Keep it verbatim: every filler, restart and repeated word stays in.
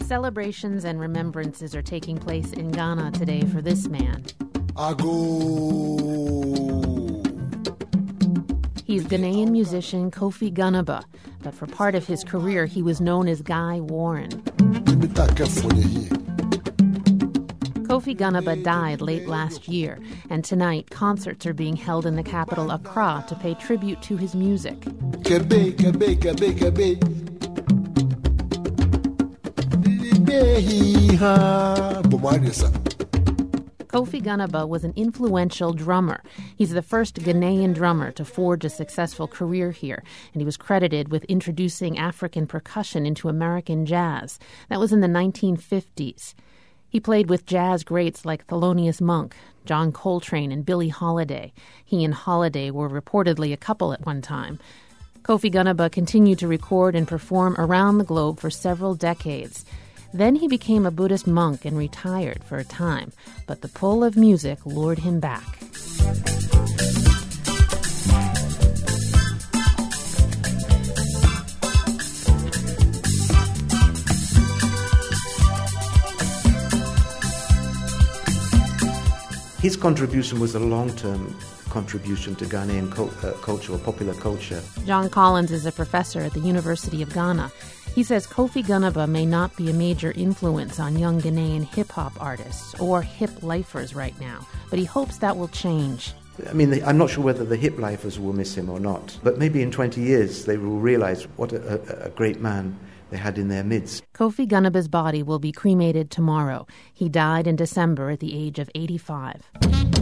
Celebrations and remembrances are taking place in Ghana today for this man. Ago. He's Ghanaian musician Kofi Gunaba, but for part of his career he was known as Guy Warren. Kofi Gunaba died late last year, and tonight concerts are being held in the capital Accra to pay tribute to his music. Kebe, kebe, kebe, kebe. Kofi Gunaba was an influential drummer. He's the first Ghanaian drummer to forge a successful career here, and he was credited with introducing African percussion into American jazz. That was in the nineteen fifties. He played with jazz greats like Thelonious Monk, John Coltrane, and Billie Holiday. He and Holiday were reportedly a couple at one time. Kofi Gunaba continued to record and perform around the globe for several decades. Then he became a Buddhist monk and retired for a time, but the pull of music lured him back. His contribution was a long-term contribution to Ghanaian co- uh, culture or popular culture. John Collins is a professor at the University of Ghana. He says Kofi Gunaba may not be a major influence on young Ghanaian hip-hop artists or hip-lifers right now, but he hopes that will change. I mean, I'm not sure whether the hip-lifers will miss him or not, but maybe in twenty years they will realize what a, a, a great man they had in their midst. Kofi Gunaba's body will be cremated tomorrow. He died in December at the age of eighty-five.